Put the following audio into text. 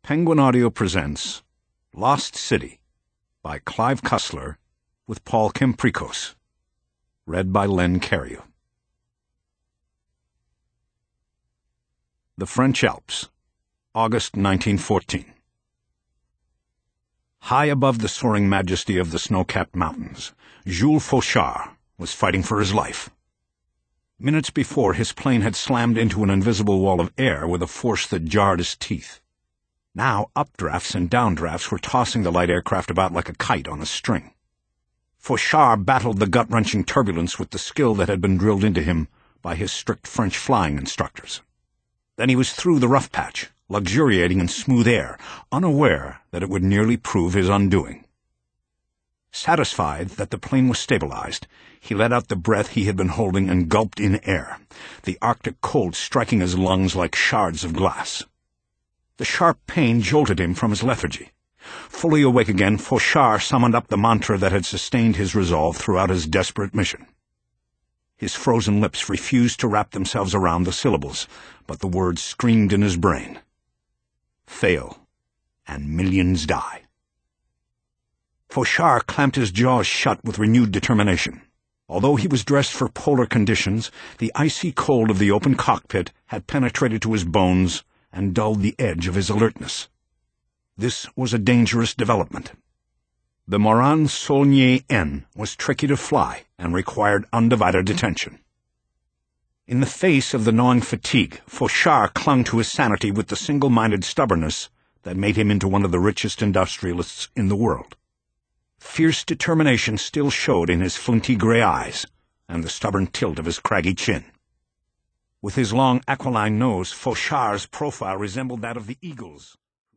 Penguin Audio presents Lost City by Clive Cussler with Paul Kimprikos. Read by Len Cariou. The French Alps, August 1914. High above the soaring majesty of the snow-capped mountains, Jules Fauchard was fighting for his life. Minutes before, his plane had slammed into an invisible wall of air with a force that jarred his teeth. Now updrafts and downdrafts were tossing the light aircraft about like a kite on a string. Fauchard battled the gut-wrenching turbulence with the skill that had been drilled into him by his strict French flying instructors. Then he was through the rough patch, luxuriating in smooth air, unaware that it would nearly prove his undoing. Satisfied that the plane was stabilized, he let out the breath he had been holding and gulped in air, the Arctic cold striking his lungs like shards of glass. The sharp pain jolted him from his lethargy. Fully awake again, Fauchard summoned up the mantra that had sustained his resolve throughout his desperate mission. His frozen lips refused to wrap themselves around the syllables, but the words screamed in his brain. Fail, and millions die. Fauchard clamped his jaws shut with renewed determination. Although he was dressed for polar conditions, the icy cold of the open cockpit had penetrated to his bones and dulled the edge of his alertness. This was a dangerous development. The Morane-Saulnier-N was tricky to fly and required undivided attention. In the face of the gnawing fatigue, Fauchard clung to his sanity with the single-minded stubbornness that made him into one of the richest industrialists in the world. Fierce determination still showed in his flinty gray eyes and the stubborn tilt of his craggy chin. With his long aquiline nose, Fauchard's profile resembled that of the eagle's.